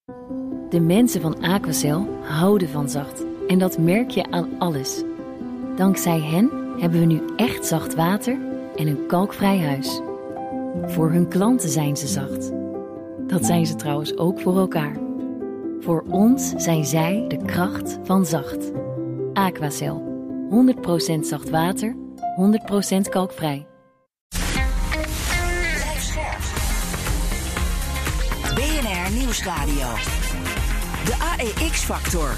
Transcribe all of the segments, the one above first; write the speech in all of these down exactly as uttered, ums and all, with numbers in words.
De mensen van Aquacel houden van zacht. En dat merk je aan alles. Dankzij hen hebben we nu echt zacht water en een kalkvrij huis. Voor hun klanten zijn ze zacht. Dat zijn ze trouwens ook voor elkaar. Voor ons zijn zij de kracht van zacht. Aquacel. honderd procent zacht water, honderd procent kalkvrij. Blijf scherp. B N R Nieuwsradio. De A E X-factor.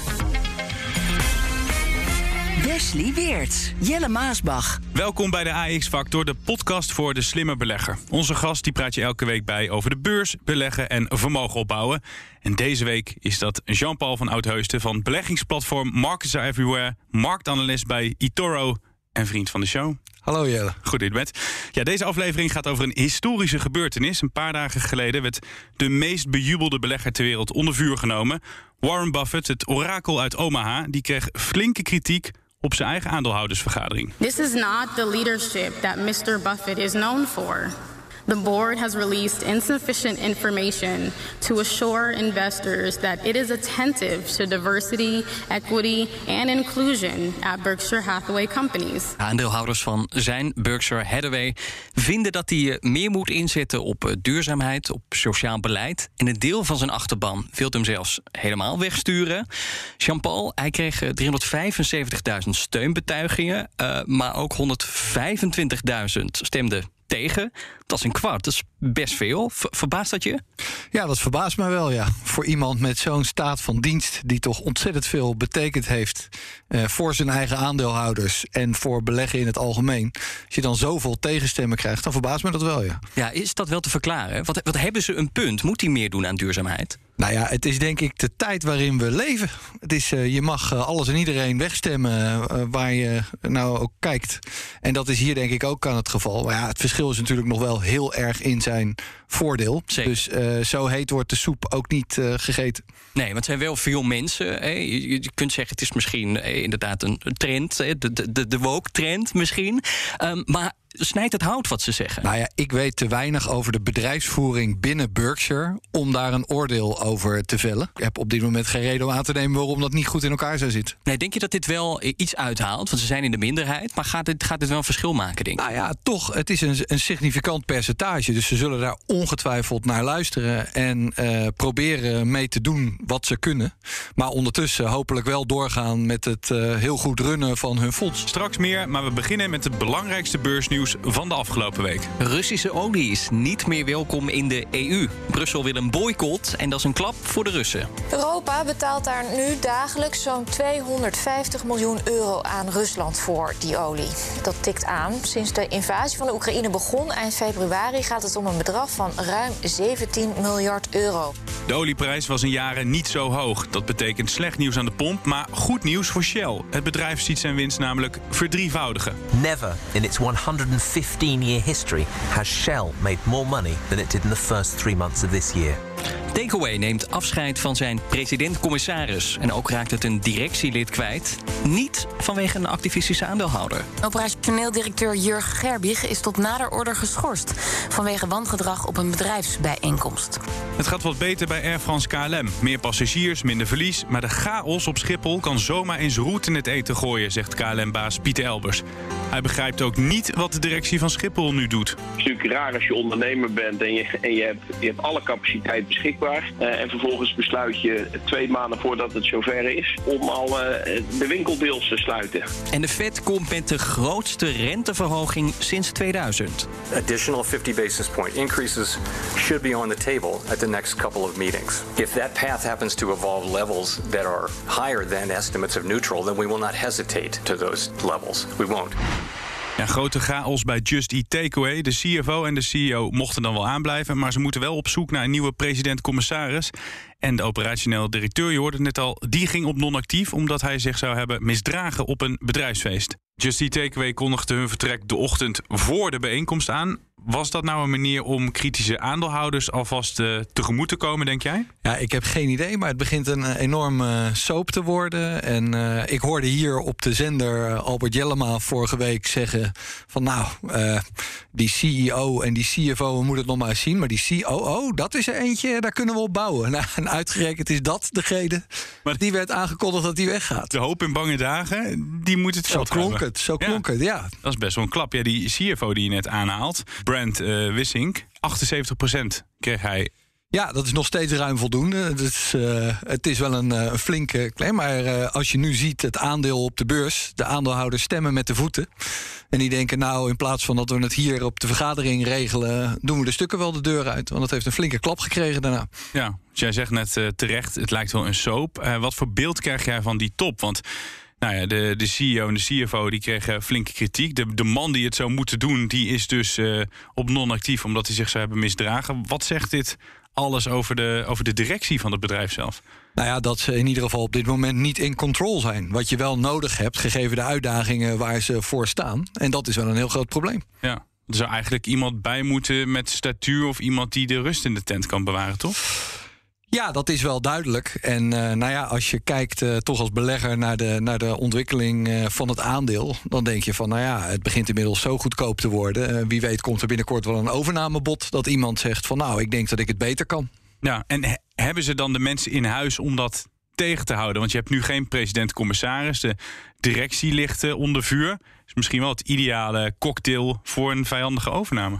Wesley Weerts, Jelle Maasbach. Welkom bij de A E X-factor, de podcast voor de slimme belegger. Onze gast die praat je elke week bij over de beurs, beleggen en vermogen opbouwen. En deze week is dat Jean-Paul van Oudheusden van beleggingsplatform Markets Are Everywhere, marktanalist bij eToro en vriend van de show. Hallo Jelle. Goed dat je bent. Ja, deze aflevering gaat over een historische gebeurtenis. Een paar dagen geleden werd de meest bejubelde belegger ter wereld onder vuur genomen. Warren Buffett, het orakel uit Omaha, die kreeg flinke kritiek op zijn eigen aandeelhoudersvergadering. This is not the leadership that mister Buffett is known for. The board has released insufficient information to assure investors that it is attentive to diversity, equity and inclusion at Berkshire Hathaway companies. Aandeelhouders van zijn Berkshire Hathaway vinden dat hij meer moet inzetten op duurzaamheid, op sociaal beleid. En een deel van zijn achterban wil hem zelfs helemaal wegsturen. Jean-Paul, hij kreeg driehonderdvijfenzeventigduizend steunbetuigingen, uh, maar ook honderdvijfentwintigduizend stemden tegen. Dat is een kwart, dat is best veel. Ver, verbaast dat je? Ja, dat verbaast mij wel, ja. Voor iemand met zo'n staat van dienst die toch ontzettend veel betekend heeft uh, voor zijn eigen aandeelhouders en voor beleggen in het algemeen. Als je dan zoveel tegenstemmen krijgt, dan verbaast me dat wel, ja. Ja, is dat wel te verklaren? Wat, wat hebben ze een punt? Moet hij meer doen aan duurzaamheid? Nou ja, het is denk ik de tijd waarin we leven. Het is, uh, je mag uh, alles en iedereen wegstemmen uh, waar je nou ook kijkt. En dat is hier denk ik ook aan het geval. Maar ja, het verschil is natuurlijk nog wel heel erg in zijn voordeel. Zeker. Dus uh, zo heet wordt de soep ook niet uh, gegeten. Nee, want het zijn wel veel mensen. Hè. Je, je kunt zeggen, het is misschien eh, inderdaad een trend. Hè. De, de, de woke-trend misschien. Um, maar snijdt het hout wat ze zeggen? Nou ja, ik weet te weinig over de bedrijfsvoering binnen Berkshire om daar een oordeel over te vellen. Ik heb op dit moment geen reden om aan te nemen waarom dat niet goed in elkaar zou zitten. Nee, denk je dat dit wel iets uithaalt? Want ze zijn in de minderheid. Maar gaat dit, gaat dit wel een verschil maken, denk ik? Nou ja, toch. Het is een, een significant percentage. Dus ze zullen daar ongetwijfeld naar luisteren en uh, proberen mee te doen wat ze kunnen. Maar ondertussen hopelijk wel doorgaan met het uh, heel goed runnen van hun fonds. Straks meer, maar we beginnen met het belangrijkste beursnieuws van de afgelopen week. Russische olie is niet meer welkom in de E U. Brussel wil een boycott en dat is een klap voor de Russen. Europa betaalt daar nu dagelijks zo'n tweehonderdvijftig miljoen euro aan Rusland voor, die olie. Dat tikt aan. Sinds de invasie van de Oekraïne begon eind februari gaat het om een bedrag van ruim zeventien miljard euro. De olieprijs was in jaren niet zo hoog. Dat betekent slecht nieuws aan de pomp, maar goed nieuws voor Shell. Het bedrijf ziet zijn winst namelijk verdrievoudigen. Never in its one hundred fifteen year history has Shell made more money than it did in the first three months of this year. Takeaway neemt afscheid van zijn president-commissaris. En ook raakt het een directielid kwijt. Niet vanwege een activistische aandeelhouder. Operationeel directeur Jurg Gerbig is tot nader order geschorst vanwege wangedrag op een bedrijfsbijeenkomst. Het gaat wat beter bij Air France K L M. Meer passagiers, minder verlies. Maar de chaos op Schiphol kan zomaar eens roet in het eten gooien, zegt K L M-baas Pieter Elbers. Hij begrijpt ook niet wat de directie van Schiphol nu doet. Het is natuurlijk raar als je ondernemer bent en je, en je, hebt, je hebt alle capaciteit beschikbaar. Uh, en vervolgens besluit je twee maanden voordat het zover is om al uh, de winkeldeals te sluiten. En de Fed komt met de grootste renteverhoging sinds tweeduizend. Additional fifty basis point increases should be on the table at the next couple of meetings. If that path happens to evolve levels that are higher than estimates of neutral, then we will not hesitate to those levels. We won't. Ja, grote chaos bij Just Eat Takeaway. De C F O en de C E O mochten dan wel aanblijven, maar ze moeten wel op zoek naar een nieuwe president-commissaris. En de operationeel directeur, je hoorde het net al, die ging op non-actief omdat hij zich zou hebben misdragen op een bedrijfsfeest. Just Eat Takeaway kondigde hun vertrek de ochtend voor de bijeenkomst aan. Was dat nou een manier om kritische aandeelhouders alvast uh, tegemoet te komen, denk jij? Ja, ik heb geen idee, maar het begint een uh, enorme soap te worden. En uh, ik hoorde hier op de zender uh, Albert Jellema vorige week zeggen van nou, uh, die C E O en die C F O, we moeten het nog maar eens zien. Maar die C O O, dat is er eentje, daar kunnen we op bouwen. Nou, en uitgerekend is dat degene maar die werd aangekondigd dat die weggaat. De hoop in bange dagen, die moet het zo klonk het, zo klonk ja. het, ja. Dat is best wel een klap. Ja, die C F O die je net aanhaalt, Brent uh, Wissink, achtenzeventig procent kreeg hij. Ja, dat is nog steeds ruim voldoende. Dus, uh, het is wel een, uh, een flinke claim. Maar uh, als je nu ziet het aandeel op de beurs, de aandeelhouders stemmen met de voeten. En die denken, nou, in plaats van dat we het hier op de vergadering regelen, doen we de stukken wel de deur uit. Want het heeft een flinke klap gekregen daarna. Ja, dus jij zegt net uh, terecht, het lijkt wel een soap. Uh, wat voor beeld krijg jij van die top? Want nou ja, de, de C E O en de C F O die kregen flinke kritiek. De, de man die het zou moeten doen, die is dus uh, op non-actief omdat hij zich zou hebben misdragen. Wat zegt dit alles over de, over de directie van het bedrijf zelf? Nou ja, dat ze in ieder geval op dit moment niet in control zijn. Wat je wel nodig hebt, gegeven de uitdagingen waar ze voor staan. En dat is wel een heel groot probleem. Ja, er zou eigenlijk iemand bij moeten met statuur of iemand die de rust in de tent kan bewaren, toch? Ja, dat is wel duidelijk. En uh, nou ja, als je kijkt uh, toch als belegger naar de, naar de ontwikkeling uh, van het aandeel, dan denk je van, nou ja, het begint inmiddels zo goedkoop te worden. Uh, wie weet komt er binnenkort wel een overnamebod dat iemand zegt van, nou, ik denk dat ik het beter kan. Ja, en he- hebben ze dan de mensen in huis om dat tegen te houden? Want je hebt nu geen president-commissaris. De directie ligt uh, onder vuur. Is misschien wel het ideale cocktail voor een vijandige overname.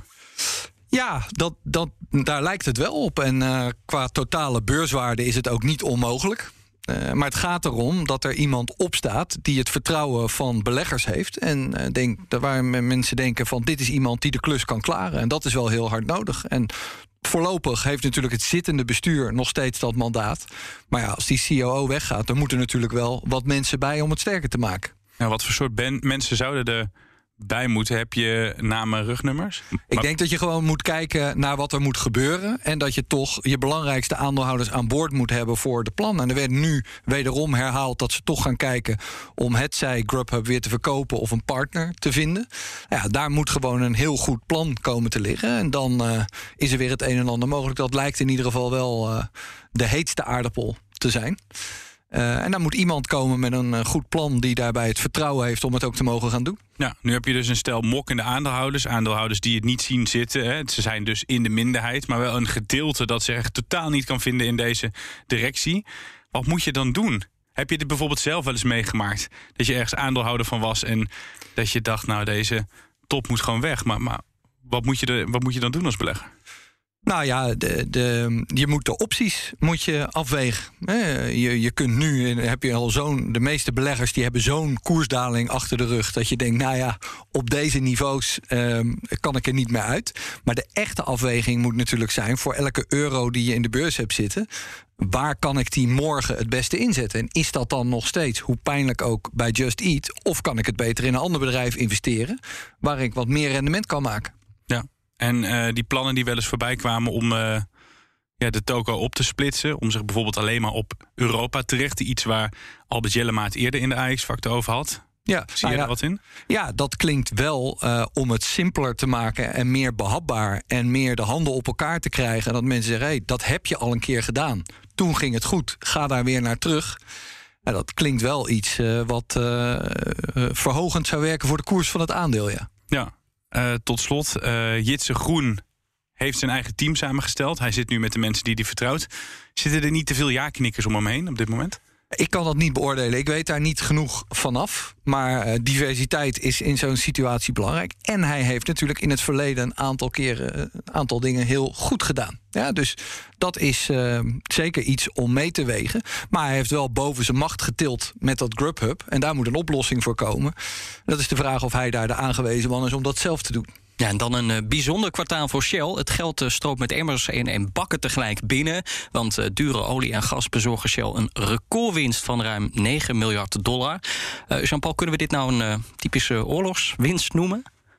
Ja, dat, dat, daar lijkt het wel op. En uh, qua totale beurswaarde is het ook niet onmogelijk. Uh, maar het gaat erom dat er iemand opstaat die het vertrouwen van beleggers heeft. En uh, denk, waar mensen denken van dit is iemand die de klus kan klaren. En dat is wel heel hard nodig. En voorlopig heeft natuurlijk het zittende bestuur nog steeds dat mandaat. Maar ja, als die C O O weggaat, dan moeten er natuurlijk wel wat mensen bij om het sterker te maken. Nou, wat voor soort ben- mensen zouden er bij moeten? Heb je namen, rugnummers? Ik denk dat je gewoon moet kijken naar wat er moet gebeuren. En dat je toch je belangrijkste aandeelhouders aan boord moet hebben voor de plannen. En er werd nu wederom herhaald dat ze toch gaan kijken om hetzij Grubhub weer te verkopen of een partner te vinden. Ja, daar moet gewoon een heel goed plan komen te liggen. En dan uh, is er weer het een en ander mogelijk. Dat lijkt in ieder geval wel uh, de heetste aardappel te zijn. Uh, en dan moet iemand komen met een uh, goed plan die daarbij het vertrouwen heeft om het ook te mogen gaan doen. Ja, nu heb je dus een stel mokkende aandeelhouders. Aandeelhouders die het niet zien zitten. Hè. Ze zijn dus in de minderheid, maar wel een gedeelte dat zich echt totaal niet kan vinden in deze directie. Wat moet je dan doen? Heb je dit bijvoorbeeld zelf wel eens meegemaakt? Dat je ergens aandeelhouder van was en dat je dacht, nou, deze top moet gewoon weg. Maar, maar wat, moet je de, wat moet je dan doen als belegger? Nou ja, de, de, je moet de opties moet je afwegen. Je, je kunt nu, heb je al zo'n, de meeste beleggers die hebben zo'n koersdaling achter de rug dat je denkt, nou ja, op deze niveaus um, kan ik er niet meer uit. Maar de echte afweging moet natuurlijk zijn voor elke euro die je in de beurs hebt zitten, waar kan ik die morgen het beste inzetten? En is dat dan nog steeds, hoe pijnlijk ook, bij Just Eat? Of kan ik het beter in een ander bedrijf investeren waar ik wat meer rendement kan maken? Ja. En uh, die plannen die wel eens voorbij kwamen om uh, ja, de toko op te splitsen, om zich bijvoorbeeld alleen maar op Europa te richten. Iets waar Albert Jellema het eerder in de A X-factor over had. Ja, Zie je nou er ja, wat in? Ja, dat klinkt wel uh, om het simpeler te maken en meer behapbaar en meer de handen op elkaar te krijgen. En dat mensen zeggen, hé, hey, dat heb je al een keer gedaan. Toen ging het goed, ga daar weer naar terug. En dat klinkt wel iets uh, wat uh, uh, verhogend zou werken voor de koers van het aandeel, ja. Ja. Uh, tot slot, uh, Jitse Groen heeft zijn eigen team samengesteld. Hij zit nu met de mensen die hij vertrouwt. Zitten er niet te veel ja-knikkers om hem heen op dit moment? Ik kan dat niet beoordelen. Ik weet daar niet genoeg vanaf. Maar uh, diversiteit is in zo'n situatie belangrijk. En hij heeft natuurlijk in het verleden een aantal keren een aantal dingen heel goed gedaan. Ja, dus dat is uh, zeker iets om mee te wegen. Maar hij heeft wel boven zijn macht getild met dat Grubhub. En daar moet een oplossing voor komen. Dat is de vraag of hij daar de aangewezen man is om dat zelf te doen. Ja, en dan een uh, bijzonder kwartaal voor Shell. Het geld uh, stroomt met emmers en, en bakken tegelijk binnen. Want uh, dure olie en gas bezorgen Shell een recordwinst van ruim negen miljard dollar. Uh, Jean-Paul, kunnen we dit nou een uh, typische oorlogswinst noemen?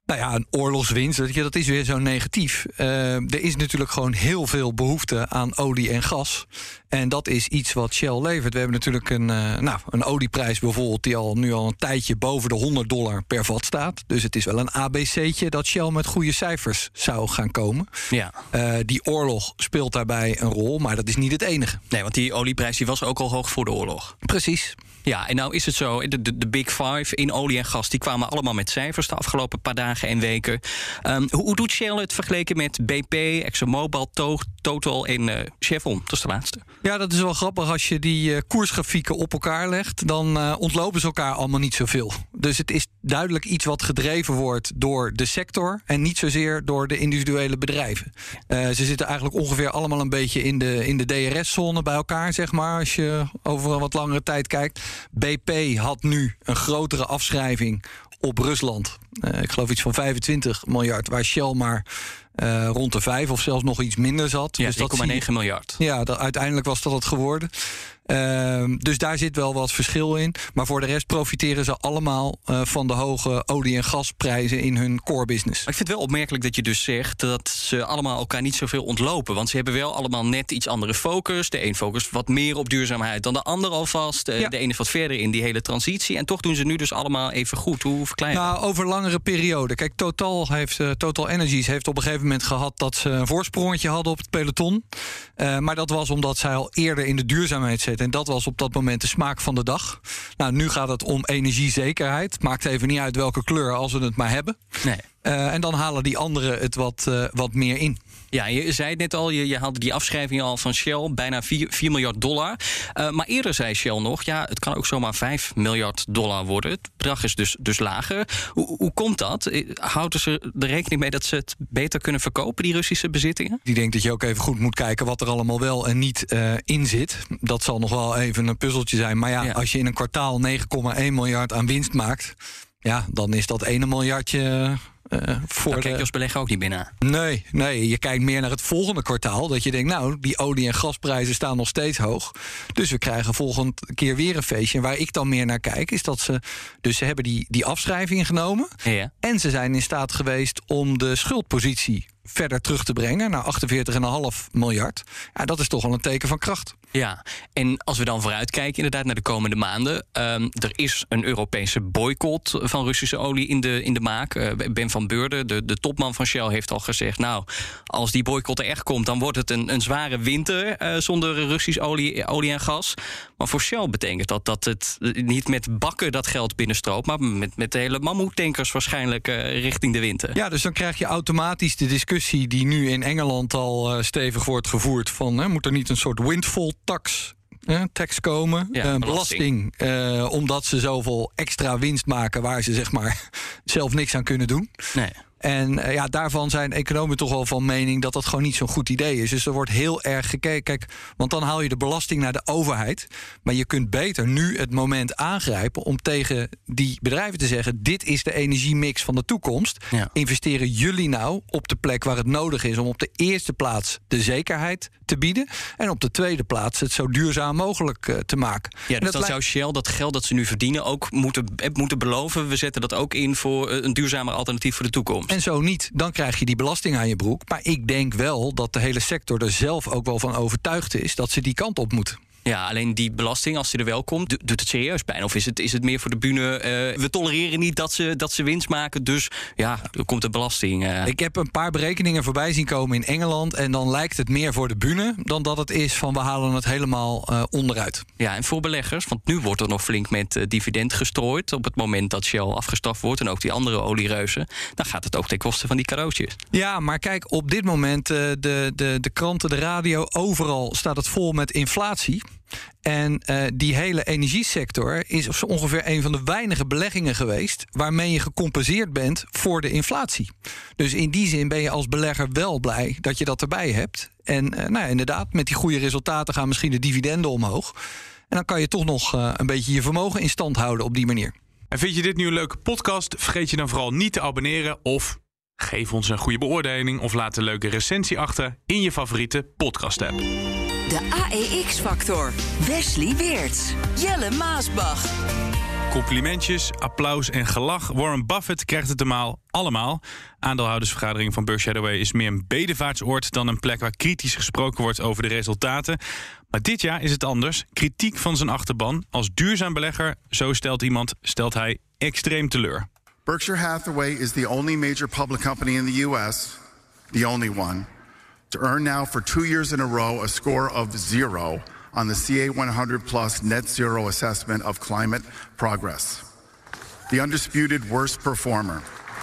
Nou ja, een oorlogswinst, dat is weer zo negatief. Uh, er is natuurlijk gewoon heel veel behoefte aan olie en gas. En dat is iets wat Shell levert. We hebben natuurlijk een, uh, nou, een olieprijs bijvoorbeeld die al, nu al een tijdje boven de honderd dollar per vat staat. Dus het is wel een A B C'tje dat Shell met goede cijfers zou gaan komen. Ja. Uh, die oorlog speelt daarbij een rol, maar dat is niet het enige. Nee, want die olieprijs die was ook al hoog voor de oorlog. Precies. Ja, en nou is het zo, de, de, de Big Five in olie en gas... die kwamen allemaal met cijfers de afgelopen paar dagen en weken. Um, hoe, hoe doet Shell het vergeleken met B P, ExxonMobil, to- Total en uh, Chevron? Dat is de laatste. Ja, dat is wel grappig. Als je die uh, koersgrafieken op elkaar legt... dan uh, ontlopen ze elkaar allemaal niet zoveel. Dus het is duidelijk iets wat gedreven wordt door de sector... en niet zozeer door de individuele bedrijven. Uh, ze zitten eigenlijk ongeveer allemaal een beetje in de, in de D R S-zone bij elkaar, zeg maar... als je over een wat langere tijd kijkt. B P had nu een grotere afschrijving op Rusland. Uh, ik geloof iets van vijfentwintig miljard, waar Shell maar uh, rond de vijf of zelfs nog iets minder zat. Ja, dus drie komma negen miljard. Ja, dat, uiteindelijk was dat het geworden. Uh, dus daar zit wel wat verschil in. Maar voor de rest profiteren ze allemaal uh, van de hoge olie- en gasprijzen in hun core business. Maar ik vind het wel opmerkelijk dat je dus zegt dat ze allemaal elkaar niet zoveel ontlopen. Want ze hebben wel allemaal net iets andere focus. De een focust wat meer op duurzaamheid dan de ander alvast. De, ja. de ene is wat verder in die hele transitie. En toch doen ze nu dus allemaal even goed. Hoe verklein je Nou, dat? over langere periode. Kijk, Total, heeft, uh, Total Energies heeft op een gegeven moment gehad dat ze een voorsprongetje hadden op het peloton. Uh, maar dat was omdat zij al eerder in de duurzaamheid zitten. En dat was op dat moment de smaak van de dag. Nou, nu gaat het om energiezekerheid. Maakt even niet uit welke kleur, als we het maar hebben. Nee. Uh, en dan halen die anderen het wat, uh, wat meer in. Ja, je zei het net al, je, je haalde die afschrijving al van Shell, bijna vier miljard dollar. Uh, maar eerder zei Shell nog, ja, het kan ook zomaar vijf miljard dollar worden. Het bedrag is dus, dus lager. Hoe, hoe komt dat? Houden ze er rekening mee dat ze het beter kunnen verkopen, die Russische bezittingen? Ik denk dat je ook even goed moet kijken wat er allemaal wel en niet uh, in zit. Dat zal nog wel even een puzzeltje zijn. Maar ja, ja. als je in een kwartaal negen komma één miljard aan winst maakt, ja, dan is dat ene miljardje... Uh, voor Daar kijk je de... als belegger ook niet binnen. Nee, nee, je kijkt meer naar het volgende kwartaal. Dat je denkt, nou, die olie- en gasprijzen staan nog steeds hoog. Dus we krijgen volgende keer weer een feestje. En waar ik dan meer naar kijk, is dat ze... Dus ze hebben die, die afschrijving genomen. Ja. En ze zijn in staat geweest om de schuldpositie verder terug te brengen naar achtenveertig komma vijf miljard. Ja, dat is toch wel een teken van kracht. Ja, en als we dan vooruitkijken inderdaad naar de komende maanden. Um, er is een Europese boycott van Russische olie in de, in de maak. Uh, Ben van Beurden, de, de topman van Shell, heeft al gezegd, nou, als die boycott er echt komt, dan wordt het een, een zware winter uh, zonder Russisch olie, olie en gas. Maar voor Shell betekent dat dat het niet met bakken dat geld binnenstroomt, maar met, met de hele mammoetankers waarschijnlijk uh, richting de winter. Ja, dus dan krijg je automatisch de discussie die nu in Engeland al uh, stevig wordt gevoerd van, hè, moet er niet een soort windfall tax, eh, tax komen? Ja, uh, belasting. belasting, uh, omdat ze zoveel extra winst maken waar ze zeg maar zelf niks aan kunnen doen. Nee. En uh, ja, daarvan zijn economen toch wel van mening dat dat gewoon niet zo'n goed idee is. Dus er wordt heel erg gekeken. Kijk, want dan haal je de belasting naar de overheid. Maar je kunt beter nu het moment aangrijpen om tegen die bedrijven te zeggen, dit is de energiemix van de toekomst. Ja. Investeren jullie nou op de plek waar het nodig is om op de eerste plaats de zekerheid te bieden. En op de tweede plaats het zo duurzaam mogelijk uh, te maken. Ja, dus en dat dan zou Shell dat geld dat ze nu verdienen ook moeten, moeten beloven, we zetten dat ook in voor een duurzamer alternatief voor de toekomst. En zo niet, dan krijg je die belasting aan je broek. Maar ik denk wel dat de hele sector er zelf ook wel van overtuigd is dat ze die kant op moeten. Ja, alleen die belasting, als die er wel komt, doet het serieus pijn? Of is het, is het meer voor de bühne, uh, we tolereren niet dat ze, dat ze winst maken, dus ja, er komt de belasting. Uh. Ik heb een paar berekeningen voorbij zien komen in Engeland en dan lijkt het meer voor de bühne dan dat het is van we halen het helemaal uh, onderuit. Ja, en voor beleggers, want nu wordt er nog flink met uh, dividend gestrooid op het moment dat Shell afgestraft wordt en ook die andere oliereuzen, dan gaat het ook ten koste van die cadeautjes. Ja, maar kijk, op dit moment, uh, de, de, de kranten, de radio, overal staat het vol met inflatie. En uh, die hele energiesector is ongeveer een van de weinige beleggingen geweest waarmee je gecompenseerd bent voor de inflatie. Dus in die zin ben je als belegger wel blij dat je dat erbij hebt. En uh, nou ja, inderdaad, met die goede resultaten gaan misschien de dividenden omhoog. En dan kan je toch nog uh, een beetje je vermogen in stand houden op die manier. En vind je dit nu een leuke podcast? Vergeet je dan vooral niet te abonneren of geef ons een goede beoordeling of laat een leuke recensie achter in je favoriete podcast-app. De A E X-factor. Wesley Weerts. Jelle Maasbach. Complimentjes, applaus en gelach. Warren Buffett krijgt het eenmaal allemaal. Aandeelhoudersvergadering van Berkshire Hathaway is meer een bedevaartsoord dan een plek waar kritisch gesproken wordt over de resultaten. Maar dit jaar is het anders. Kritiek van zijn achterban. Als duurzaam belegger, zo stelt iemand, stelt hij extreem teleur. Berkshire Hathaway is the only major public company in the U S, the only one, to earn now for two years in a row a score of zero on the C A one hundred plus net zero assessment of climate progress. The undisputed worst performer.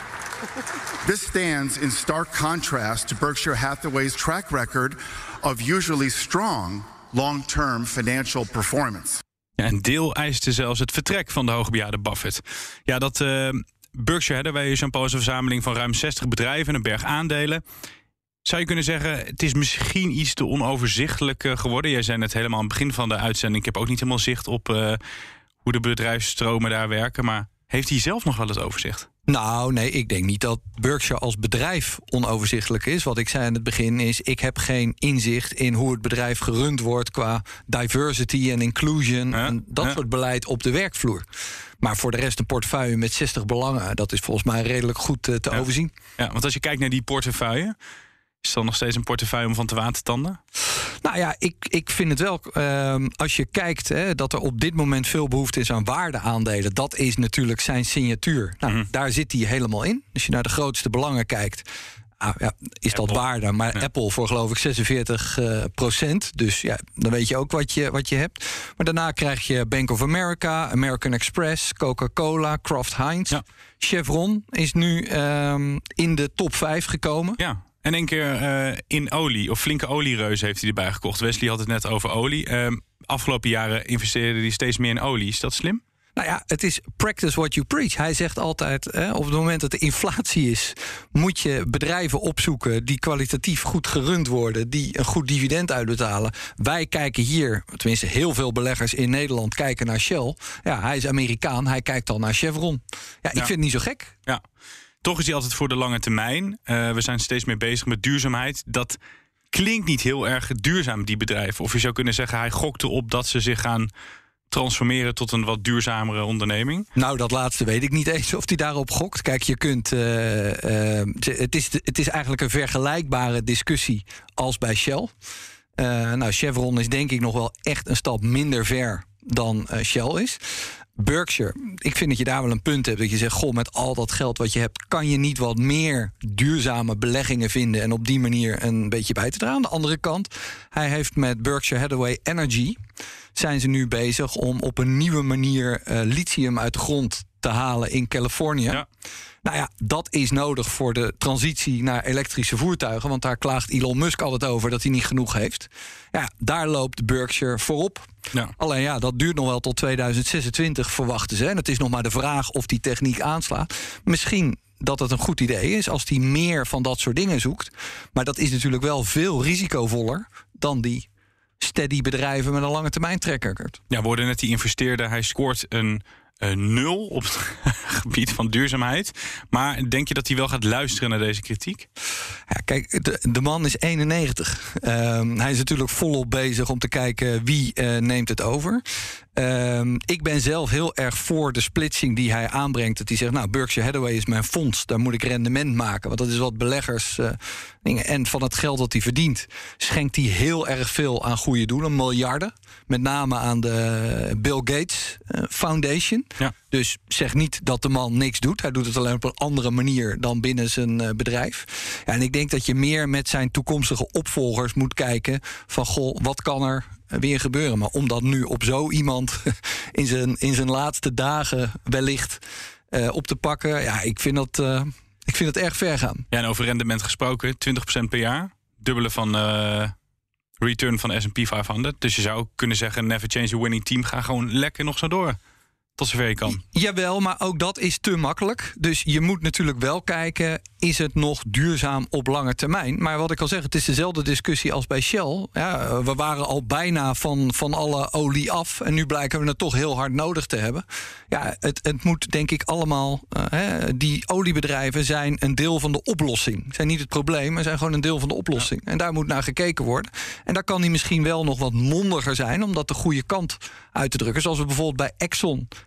This stands in stark contrast to Berkshire Hathaway's track record of usually strong long-term financial performance. Ja, een deel eiste zelfs het vertrek van de hoogbejaarde Buffett. Ja, dat uh, Berkshire Hathaway, Jean-Paul, is een verzameling van ruim zestig bedrijven en een berg aandelen. Zou je kunnen zeggen, het is misschien iets te onoverzichtelijk geworden? Jij zei net helemaal aan het begin van de uitzending, ik heb ook niet helemaal zicht op uh, hoe de bedrijfsstromen daar werken. Maar heeft hij zelf nog wel het overzicht? Nou, nee, ik denk niet dat Berkshire als bedrijf onoverzichtelijk is. Wat ik zei aan het begin is, ik heb geen inzicht in hoe het bedrijf gerund wordt qua diversity en inclusion ja, en dat ja. soort beleid op de werkvloer. Maar voor de rest een portefeuille met zestig belangen, dat is volgens mij redelijk goed uh, te ja. overzien. Ja, want als je kijkt naar die portefeuille, is het dan nog steeds een portefeuille om van te watertanden? Nou ja, ik, ik vind het wel. Uh, als je kijkt hè, dat er op dit moment veel behoefte is aan waardeaandelen. Dat is natuurlijk zijn signatuur. Nou, mm-hmm. Daar zit hij helemaal in. Als je naar de grootste belangen kijkt, ah, ja, is Apple. Dat waarde. Maar ja. Apple voor geloof ik zesenveertig procent. Dus ja, dan weet je ook wat je, wat je hebt. Maar daarna krijg je Bank of America, American Express, Coca-Cola, Kraft Heinz. Ja. Chevron is nu um, in de top vijf gekomen. Ja. En één keer uh, in olie, of flinke oliereus heeft hij erbij gekocht. Wesley had het net over olie. Uh, afgelopen jaren investeerde hij steeds meer in olie. Is dat slim? Nou ja, het is practice what you preach. Hij zegt altijd, hè, op het moment dat er inflatie is, moet je bedrijven opzoeken die kwalitatief goed gerund worden, die een goed dividend uitbetalen. Wij kijken hier, tenminste heel veel beleggers in Nederland kijken naar Shell. Ja, hij is Amerikaan, hij kijkt dan naar Chevron. Ja, ik ja. vind het niet zo gek. Ja. Toch is hij altijd voor de lange termijn. Uh, we zijn steeds meer bezig met duurzaamheid. Dat klinkt niet heel erg duurzaam, die bedrijven. Of je zou kunnen zeggen, hij gokte op dat ze zich gaan transformeren tot een wat duurzamere onderneming. Nou, dat laatste weet ik niet eens of hij daarop gokt. Kijk, je kunt. Uh, uh, het, is, het is eigenlijk een vergelijkbare discussie als bij Shell. Uh, nou, Chevron is denk ik nog wel echt een stap minder ver dan uh, Shell is. Berkshire, ik vind dat je daar wel een punt hebt. Dat je zegt, goh, met al dat geld wat je hebt, kan je niet wat meer duurzame beleggingen vinden en op die manier een beetje bij te dragen. Aan de andere kant, hij heeft met Berkshire Hathaway Energy, zijn ze nu bezig om op een nieuwe manier uh, lithium uit de grond te halen in Californië. Ja. Nou ja, dat is nodig voor de transitie naar elektrische voertuigen. Want daar klaagt Elon Musk altijd over dat hij niet genoeg heeft. Ja, daar loopt Berkshire voorop. Ja. Alleen ja, dat duurt nog wel tot tweeduizend zesentwintig, verwachten ze. En het is nog maar de vraag of die techniek aanslaat. Misschien dat het een goed idee is als hij meer van dat soort dingen zoekt. Maar dat is natuurlijk wel veel risicovoller dan die steady bedrijven met een lange termijn track record. Ja, we hoorden net die investeerder, hij scoort een Uh, nul op het gebied van duurzaamheid. Maar denk je dat hij wel gaat luisteren naar deze kritiek? Ja, kijk, de, de man is eenennegentig. Uh, hij is natuurlijk volop bezig om te kijken wie uh, neemt het over. Uh, ik ben zelf heel erg voor de splitsing die hij aanbrengt. Dat hij zegt, nou, Berkshire Hathaway is mijn fonds. Daar moet ik rendement maken. Want dat is wat beleggers uh, dingen. En van het geld dat hij verdient, schenkt hij heel erg veel aan goede doelen. Miljarden. Met name aan de Bill Gates uh, Foundation. Ja. Dus zeg niet dat de man niks doet. Hij doet het alleen op een andere manier dan binnen zijn uh, bedrijf. Ja, en ik denk dat je meer met zijn toekomstige opvolgers moet kijken van, goh, wat kan er weer gebeuren? Maar om dat nu op zo iemand in zijn, in zijn laatste dagen wellicht uh, op te pakken, ja, ik vind dat, uh, ik vind dat erg ver gaan. Ja, en over rendement gesproken, twintig procent per jaar. Dubbele van uh, return van de S en P vijfhonderd. Dus je zou kunnen zeggen, never change a winning team. Ga gewoon lekker nog zo door. Tot zover je kan. Jawel, maar ook dat is te makkelijk. Dus je moet natuurlijk wel kijken, is het nog duurzaam op lange termijn? Maar wat ik al zeg, het is dezelfde discussie als bij Shell. Ja, we waren al bijna van, van alle olie af en nu blijken we het toch heel hard nodig te hebben. Ja, het, het moet denk ik allemaal, uh, hè, die oliebedrijven zijn een deel van de oplossing. Zijn niet het probleem, maar zijn gewoon een deel van de oplossing. Ja. En daar moet naar gekeken worden. En daar kan die misschien wel nog wat mondiger zijn om dat de goede kant uit te drukken. Zoals we bijvoorbeeld bij Exxon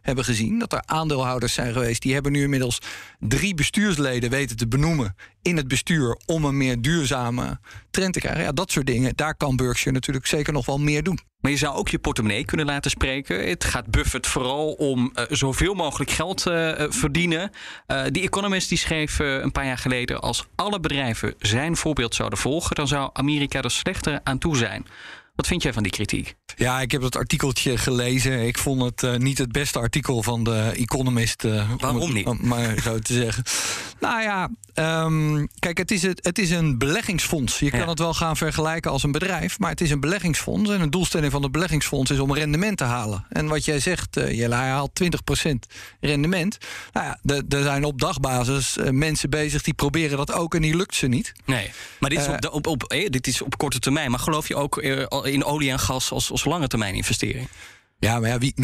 hebben gezien. Dat er aandeelhouders zijn geweest. Die hebben nu inmiddels drie bestuursleden weten te benoemen in het bestuur om een meer duurzame trend te krijgen. Ja, dat soort dingen, daar kan Berkshire natuurlijk zeker nog wel meer doen. Maar je zou ook je portemonnee kunnen laten spreken. Het gaat Buffett vooral om uh, zoveel mogelijk geld uh, verdienen. Uh, die Economist die schreef uh, een paar jaar geleden: als alle bedrijven zijn voorbeeld zouden volgen, dan zou Amerika er slechter aan toe zijn. Wat vind jij van die kritiek? Ja, ik heb dat artikeltje gelezen. Ik vond het uh, niet het beste artikel van de Economist. Uh, Waarom om het, niet? Om maar zo te zeggen. Nou ja, um, kijk, het is, het, het is een beleggingsfonds. Je kan Ja. het wel gaan vergelijken als een bedrijf, maar het is een beleggingsfonds. En de doelstelling van het beleggingsfonds is om rendement te halen. En wat jij zegt, uh, Jelle, hij haalt twintig procent rendement. Nou ja, de- er zijn op dagbasis uh, mensen bezig die proberen dat ook en die lukt ze niet. Nee, maar dit is Uh, op, de, op, op, eh, dit is op korte termijn. Maar geloof je ook uh, in olie en gas als, als lange termijn investering? Ja, maar ja, wie,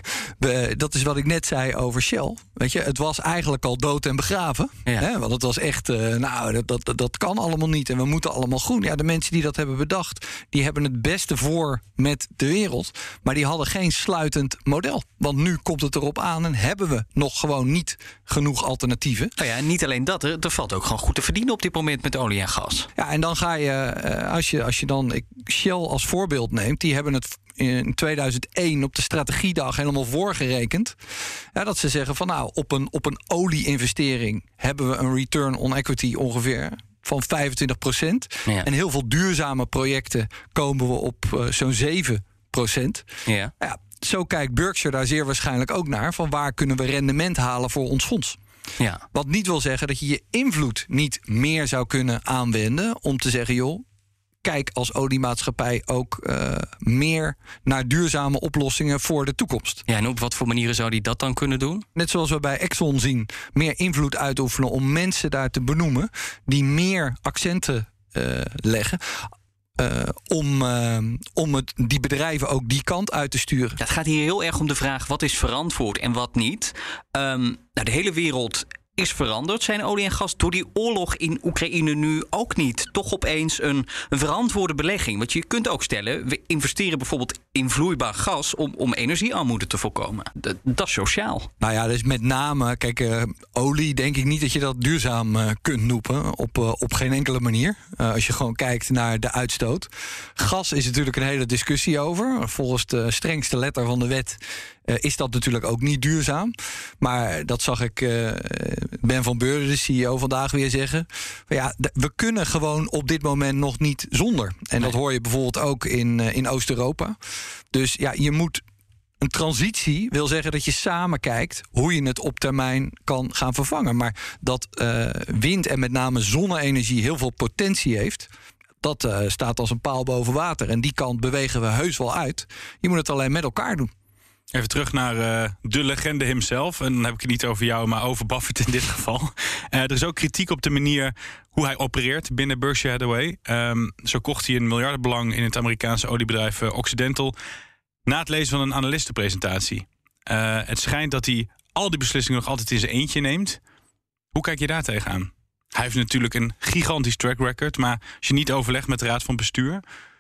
we- dat is wat ik net zei over Shell. Weet je, het was eigenlijk al dood en begraven. Ja. Hè? Want het was echt, uh, nou, dat, dat, dat kan allemaal niet. En we moeten allemaal groen. Ja, de mensen die dat hebben bedacht, die hebben het beste voor met de wereld. Maar die hadden geen sluitend model. Want nu komt het erop aan en hebben we nog gewoon niet genoeg alternatieven. Nou ja, niet alleen dat. Er, er valt ook gewoon goed te verdienen op dit moment met olie en gas. Ja, en dan ga je, uh, als je, als je dan ik, Shell als voorbeeld neemt, die hebben het in tweeduizend één op de strategiedag helemaal voorgerekend. Ja, dat ze zeggen van nou, op een, op een olie-investering hebben we een return on equity ongeveer van vijfentwintig procent. Ja. En heel veel duurzame projecten komen we op uh, zo'n zeven procent. Ja. Ja, zo kijkt Berkshire daar zeer waarschijnlijk ook naar, van waar kunnen we rendement halen voor ons fonds. Ja. Wat niet wil zeggen dat je je invloed niet meer zou kunnen aanwenden om te zeggen, joh, kijk als oliemaatschappij ook uh, meer naar duurzame oplossingen voor de toekomst. Ja, en op wat voor manieren zou die dat dan kunnen doen? Net zoals we bij Exxon zien, meer invloed uitoefenen om mensen daar te benoemen die meer accenten uh, leggen. Uh, om uh, om het, die bedrijven ook die kant uit te sturen. Het gaat hier heel erg om de vraag wat is verantwoord en wat niet. Um, nou, de hele wereld is veranderd, zijn olie en gas, door die oorlog in Oekraïne nu ook niet. Toch opeens een, een verantwoorde belegging. Want je kunt ook stellen, we investeren bijvoorbeeld in vloeibaar gas om, om energiearmoede te voorkomen. Dat, dat is sociaal. Nou ja, dus met name, kijk, uh, olie denk ik niet dat je dat duurzaam uh, kunt noemen. Op, uh, op geen enkele manier. Uh, als je gewoon kijkt naar de uitstoot. Gas is natuurlijk een hele discussie over. Volgens de strengste letter van de wet Uh, is dat natuurlijk ook niet duurzaam. Maar dat zag ik uh, Ben van Beurden, de C E O, vandaag weer zeggen. Maar ja, d- we kunnen gewoon op dit moment nog niet zonder. En dat hoor je bijvoorbeeld ook in, uh, in Oost-Europa. Dus ja, je moet... Een transitie wil zeggen dat je samen kijkt hoe je het op termijn kan gaan vervangen. Maar dat uh, wind en met name zonne-energie heel veel potentie heeft, dat uh, staat als een paal boven water. En die kant bewegen we heus wel uit. Je moet het alleen met elkaar doen. Even terug naar uh, de legende himself. En dan heb ik het niet over jou, maar over Buffett in dit geval. Uh, er is ook kritiek op de manier hoe hij opereert binnen Berkshire Hathaway. Um, zo kocht hij een miljardenbelang in het Amerikaanse oliebedrijf uh, Occidental na het lezen van een analistenpresentatie. Uh, het schijnt dat hij al die beslissingen nog altijd in zijn eentje neemt. Hoe kijk je daar tegenaan? Hij heeft natuurlijk een gigantisch track record, maar als je niet overlegt met de raad van bestuur...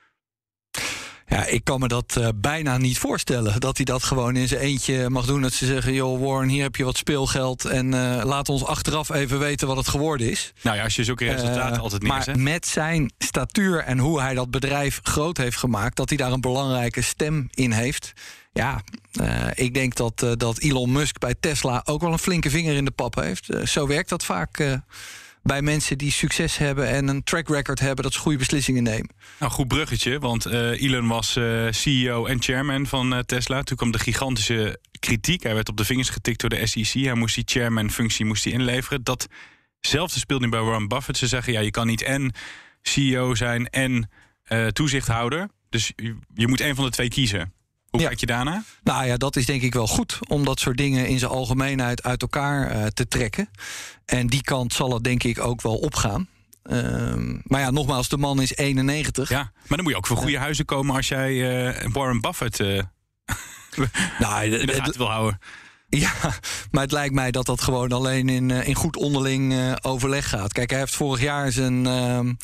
Ja, ik kan me dat uh, bijna niet voorstellen. Dat hij dat gewoon in zijn eentje mag doen. Dat ze zeggen, joh Warren, hier heb je wat speelgeld. En uh, laat ons achteraf even weten wat het geworden is. Nou ja, als je zulke resultaten uh, altijd neerzet. Maar met zijn statuur en hoe hij dat bedrijf groot heeft gemaakt, dat hij daar een belangrijke stem in heeft. Ja, uh, ik denk dat, uh, dat Elon Musk bij Tesla ook wel een flinke vinger in de pap heeft. Uh, zo werkt dat vaak uh, bij mensen die succes hebben en een track record hebben, dat ze goede beslissingen nemen. Nou, goed bruggetje, want uh, Elon was uh, C E O en chairman van uh, Tesla. Toen kwam de gigantische kritiek. Hij werd op de vingers getikt door de S E C. Hij moest die chairman-functie moest hij inleveren. Datzelfde speelt nu bij Warren Buffett. Ze zeggen, ja, je kan niet en C E O zijn en uh, toezichthouder. Dus je, je moet een van de twee kiezen. Hoe ja. kijk je daarna? Nou ja, dat is denk ik wel goed om dat soort dingen in zijn algemeenheid uit elkaar uh, te trekken. En die kant zal het denk ik ook wel opgaan. Um, maar ja, nogmaals, de man is eenennegentig. Ja, maar dan moet je ook voor goede ja. huizen komen als jij uh, Warren Buffett uh, nou, in de gaten wil houden. Ja, maar het lijkt mij dat dat gewoon alleen in, uh, in goed onderling uh, overleg gaat. Kijk, hij heeft vorig jaar zijn, uh,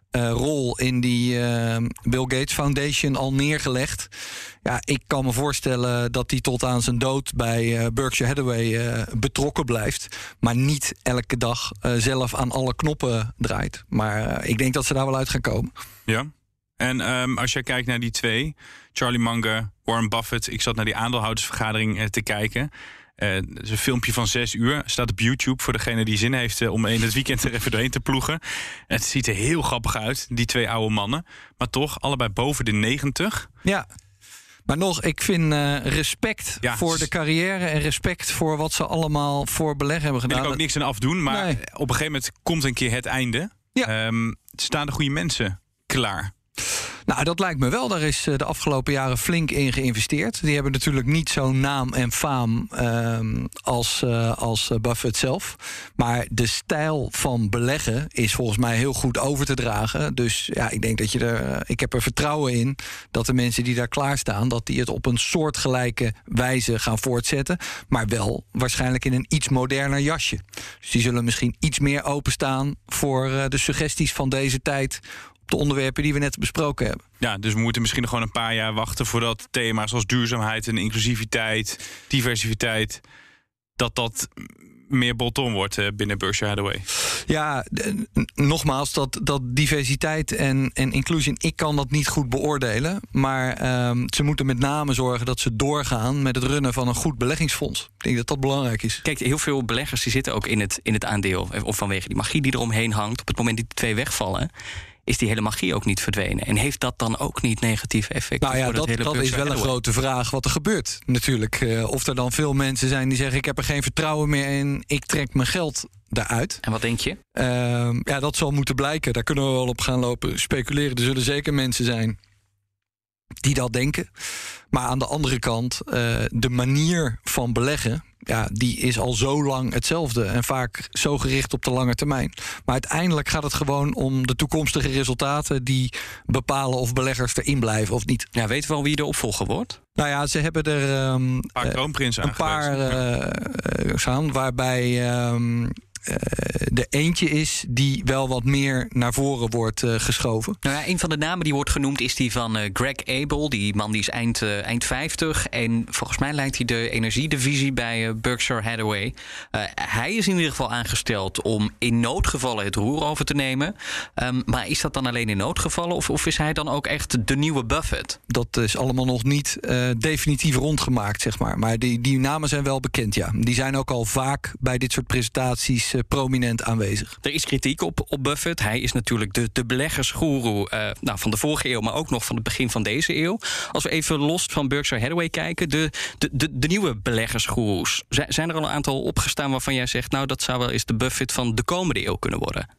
uh, rol in die uh, Bill Gates Foundation al neergelegd. Ja, ik kan me voorstellen dat hij tot aan zijn dood bij uh, Berkshire Hathaway uh, betrokken blijft. Maar niet elke dag uh, zelf aan alle knoppen draait. Maar uh, ik denk dat ze daar wel uit gaan komen. Ja. En um, als jij kijkt naar die twee, Charlie Munger, Warren Buffett. Ik zat naar die aandeelhoudersvergadering uh, te kijken. Uh, het is een filmpje van zes uur. Staat op YouTube voor degene die zin heeft uh, om in het weekend er even doorheen te ploegen. Het ziet er heel grappig uit, die twee oude mannen. Maar toch, allebei boven de negentig. Ja. Maar nog, ik vind uh, respect ja, voor de carrière en respect voor wat ze allemaal voor beleggen hebben gedaan. Wil ik ook niks aan afdoen, maar nee. Op een gegeven moment komt een keer het einde. Ja. Um, staan de goede mensen klaar? Nou, dat lijkt me wel. Daar is de afgelopen jaren flink in geïnvesteerd. Die hebben natuurlijk niet zo'n naam en faam um, als, uh, als Buffett zelf. Maar de stijl van beleggen is volgens mij heel goed over te dragen. Dus ja, ik denk dat je er. Ik heb er vertrouwen in dat de mensen die daar klaarstaan, dat die het op een soortgelijke wijze gaan voortzetten. Maar wel waarschijnlijk in een iets moderner jasje. Dus die zullen misschien iets meer openstaan voor uh, de suggesties van deze tijd. De onderwerpen die we net besproken hebben. Ja, dus we moeten misschien nog gewoon een paar jaar wachten voordat thema's als duurzaamheid en inclusiviteit, diversiteit, dat dat meer bottom wordt uh, binnen Berkshire Hathaway. Ja, d- nogmaals, dat, dat diversiteit en, en inclusie, ik kan dat niet goed beoordelen. Maar um, ze moeten met name zorgen dat ze doorgaan met het runnen van een goed beleggingsfonds. Ik denk dat dat belangrijk is. Kijk, heel veel beleggers die zitten ook in het, in het aandeel. Of vanwege die magie die eromheen hangt. Op het moment die de twee wegvallen, is die hele magie ook niet verdwenen. En heeft dat dan ook niet negatief effect? Nou ja, voor dat, dat, dat is wel een grote vraag wat er gebeurt. Natuurlijk, uh, of er dan veel mensen zijn die zeggen, ik heb er geen vertrouwen meer in, ik trek mijn geld daaruit. En wat denk je? Uh, ja, dat zal moeten blijken. Daar kunnen we wel op gaan lopen speculeren. Er zullen zeker mensen zijn die dat denken. Maar aan de andere kant, uh, de manier van beleggen, ja, die is al zo lang hetzelfde en vaak zo gericht op de lange termijn. Maar uiteindelijk gaat het gewoon om de toekomstige resultaten die bepalen of beleggers erin blijven of niet. Ja, weten we al wie de opvolger wordt? Nou ja, ze hebben er um, een paar kroonprinsen een paar uh, staan, waarbij um, Uh, de eentje is die wel wat meer naar voren wordt uh, geschoven. Nou ja, een van de namen die wordt genoemd is die van uh, Greg Abel. Die man die is eind, uh, eind vijftig. En volgens mij leidt hij de energiedivisie bij uh, Berkshire Hathaway. Uh, hij is in ieder geval aangesteld om in noodgevallen het roer over te nemen. Um, maar is dat dan alleen in noodgevallen? Of, of is hij dan ook echt de nieuwe Buffett? Dat is allemaal nog niet uh, definitief rondgemaakt, zeg maar. Maar die, die namen zijn wel bekend, ja. Die zijn ook al vaak bij dit soort presentaties prominent aanwezig. Er is kritiek op, op Buffett. Hij is natuurlijk de, de beleggersgoeroe uh, nou, van de vorige eeuw, maar ook nog van het begin van deze eeuw. Als we even los van Berkshire Hathaway kijken, de, de, de, de nieuwe beleggersgoeroes. Zijn er al een aantal opgestaan waarvan jij zegt, nou, dat zou wel eens de Buffett van de komende eeuw kunnen worden?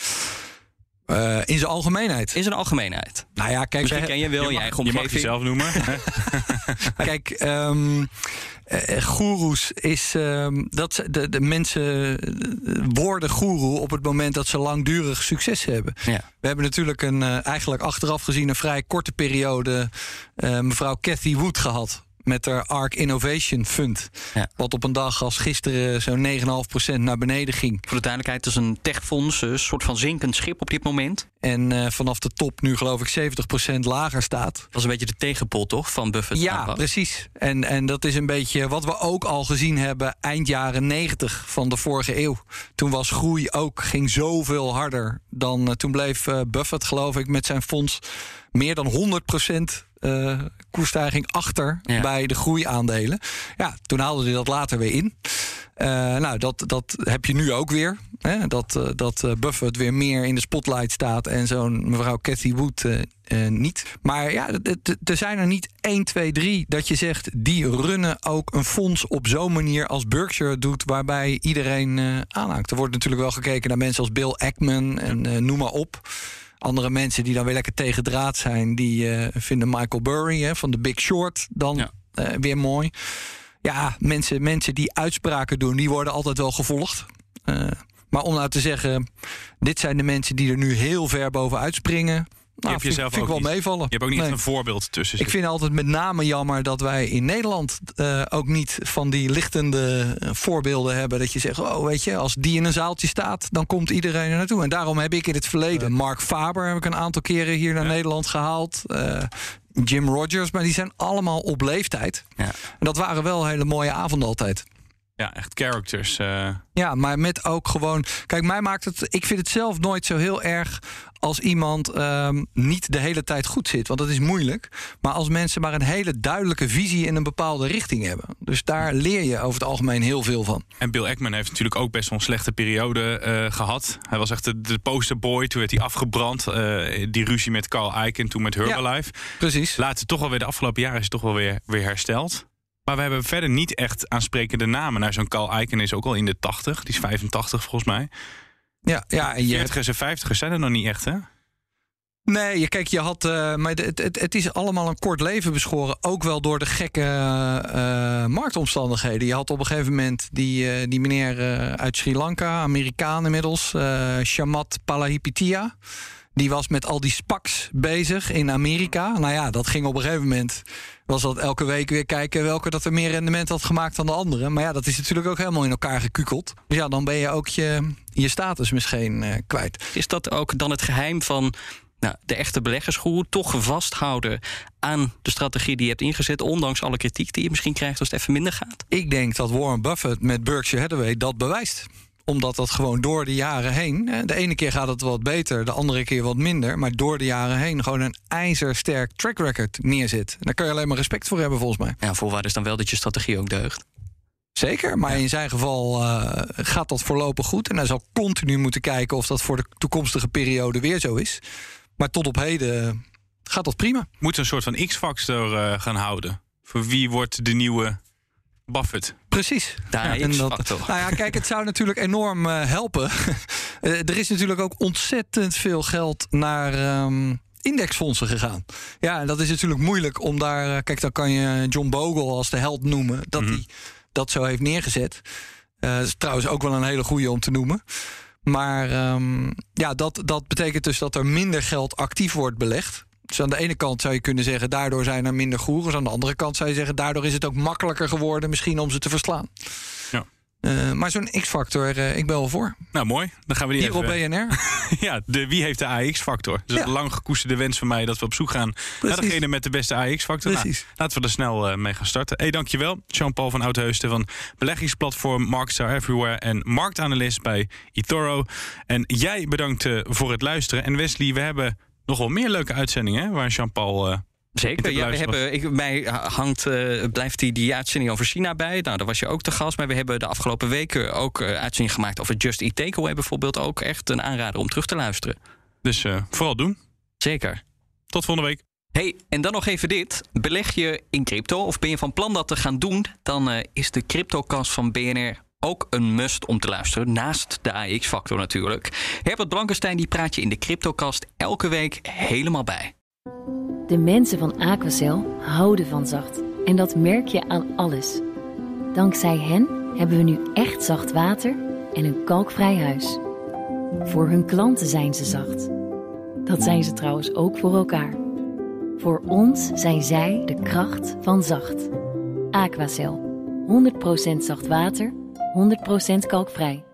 Uh, in zijn algemeenheid. In zijn algemeenheid. Nou ja, kijk, misschien ken je wel je, je eigen omgeving. Je mag jezelf noemen. Kijk, um, uh, goeroes is um, dat de, de mensen worden goeroe op het moment dat ze langdurig succes hebben. Ja. We hebben natuurlijk een uh, eigenlijk achteraf gezien een vrij korte periode uh, mevrouw Cathy Wood gehad. Met haar ARK Innovation Fund. Ja. Wat op een dag als gisteren zo'n negen komma vijf procent naar beneden ging. Voor de duidelijkheid, het is een techfonds, een soort van zinkend schip op dit moment. En uh, vanaf de top nu geloof ik zeventig procent lager staat. Dat is een beetje de tegenpol, toch, van Buffett? Ja, aanpak. Precies. En, en dat is een beetje wat we ook al gezien hebben eind jaren negentig van de vorige eeuw. Toen was groei ook, ging zoveel harder dan... Uh, toen bleef uh, Buffett, geloof ik, met zijn fonds meer dan honderd procent... Uh, koersstijging achter ja. bij de groeiaandelen. Ja, toen haalde hij dat later weer in. Uh, nou, dat, dat heb je nu ook weer. Hè? Dat, uh, dat uh, Buffett weer meer in de spotlight staat en zo'n mevrouw Cathy Wood uh, uh, niet. Maar ja, er zijn er niet één, twee, drie dat je zegt, die runnen ook een fonds op zo'n manier als Berkshire doet, waarbij iedereen uh, aanhaakt. Er wordt natuurlijk wel gekeken naar mensen als Bill Ackman en uh, noem maar op. Andere mensen die dan weer lekker tegen draad zijn, die uh, vinden Michael Burry hè, van The Big Short dan ja. uh, weer mooi. Ja, mensen, mensen die uitspraken doen, die worden altijd wel gevolgd. Uh, maar om nou te zeggen, dit zijn de mensen die er nu heel ver bovenuit springen. Je hebt vind, jezelf vind ik ook wel niet, meevallen. Je hebt ook niet Nee. echt een voorbeeld tussen. Ik vind altijd met name jammer dat wij in Nederland uh, ook niet van die lichtende uh, voorbeelden hebben. Dat je zegt, oh weet je, als die in een zaaltje staat, dan komt iedereen er naartoe. En daarom heb ik in het verleden uh, Mark Faber heb ik een aantal keren hier naar ja. Nederland gehaald. Uh, Jim Rogers, maar die zijn allemaal op leeftijd. Ja. En dat waren wel hele mooie avonden altijd. Ja, echt characters. Uh... Ja, maar met ook gewoon... Kijk, mij maakt het... Ik vind het zelf nooit zo heel erg als iemand um, niet de hele tijd goed zit. Want dat is moeilijk. Maar als mensen maar een hele duidelijke visie in een bepaalde richting hebben. Dus daar leer je over het algemeen heel veel van. En Bill Ackman heeft natuurlijk ook best wel een slechte periode uh, gehad. Hij was echt de, de posterboy. Toen werd hij afgebrand. Uh, die ruzie met Carl Icahn en toen met Herbalife. Ja, precies. Later toch alweer de afgelopen jaren is het toch wel weer, weer hersteld. Maar we hebben verder niet echt aansprekende namen. Nou, zo'n Carl Icahn is ook al in de tachtig. Die is vijfentachtig volgens mij. Ja, ja. En je veertigers en vijftigers zijn er nog niet echt, hè? Nee, kijk, je had... Uh, maar het, het, het is allemaal een kort leven beschoren. Ook wel door de gekke uh, marktomstandigheden. Je had op een gegeven moment die, uh, die meneer uh, uit Sri Lanka, Amerikaan inmiddels, uh, Shamat Palihapitiya. Die was met al die SPACs bezig in Amerika. Nou ja, dat ging op een gegeven moment... was dat elke week weer kijken welke dat er meer rendement had gemaakt dan de andere. Maar ja, dat is natuurlijk ook helemaal in elkaar gekukeld. Dus ja, dan ben je ook je, je status misschien uh, kwijt. Is dat ook dan het geheim van nou, de echte beleggersgoeroe? Toch vasthouden aan de strategie die je hebt ingezet, ondanks alle kritiek die je misschien krijgt als het even minder gaat? Ik denk dat Warren Buffett met Berkshire Hathaway dat bewijst. Omdat dat gewoon door de jaren heen... de ene keer gaat het wat beter, de andere keer wat minder... maar door de jaren heen gewoon een ijzersterk track record neerzet. En daar kun je alleen maar respect voor hebben, volgens mij. Ja, voorwaarde is dan wel dat je strategie ook deugt. Zeker, maar ja. in zijn geval uh, gaat dat voorlopig goed. En hij zal continu moeten kijken of dat voor de toekomstige periode weer zo is. Maar tot op heden gaat dat prima. Moet een soort van X-factor uh, gaan houden. Voor wie wordt de nieuwe... Buffett. Precies. Daar ja, dat, nou ja, kijk, het zou natuurlijk enorm uh, helpen. uh, er is natuurlijk ook ontzettend veel geld naar um, indexfondsen gegaan. Ja, en dat is natuurlijk moeilijk om daar... Uh, kijk, dan kan je John Bogle als de held noemen... dat hij mm-hmm. dat zo heeft neergezet. Uh, dat is trouwens ook wel een hele goeie om te noemen. Maar um, ja, dat, dat betekent dus dat er minder geld actief wordt belegd. Dus aan de ene kant zou je kunnen zeggen... daardoor zijn er minder goeroes. Aan de andere kant zou je zeggen... daardoor is het ook makkelijker geworden misschien om ze te verslaan. Ja. Uh, maar zo'n X-factor, uh, ik ben wel voor. Nou, mooi. Dan gaan we die hier even... op B N R. Ja, de, wie heeft de A X-factor? Dus ja. een lang gekoesterde wens van mij... dat we op zoek gaan Precies. naar degene met de beste A X-factor. Nou, laten we er snel uh, mee gaan starten. Hey, dankjewel. Jean-Paul van Oudheusden van beleggingsplatform Markets Are Everywhere... en marktanalist bij eToro. En jij bedankt uh, voor het luisteren. En Wesley, we hebben... nog wel meer leuke uitzendingen, hè, waar Jean-Paul... Uh, Zeker, ja, we hebben, ik, mij hangt, uh, blijft die, die uitzending over China bij. Nou, daar was je ook te gast. Maar we hebben de afgelopen weken ook uh, uitzending gemaakt over Just Eat Takeaway bijvoorbeeld. Ook echt een aanrader om terug te luisteren. Dus uh, vooral doen. Zeker. Tot volgende week. Hey, en dan nog even dit. Beleg je in crypto of ben je van plan dat te gaan doen... dan uh, is de CryptoCast van B N R... ook een must om te luisteren, naast de A X-factor natuurlijk. Herbert Blankenstein die praat je in de CryptoCast elke week helemaal bij. De mensen van Aquacel houden van zacht. En dat merk je aan alles. Dankzij hen hebben we nu echt zacht water en een kalkvrij huis. Voor hun klanten zijn ze zacht. Dat zijn ze trouwens ook voor elkaar. Voor ons zijn zij de kracht van zacht. Aquacel. honderd procent zacht water, honderd procent kalkvrij.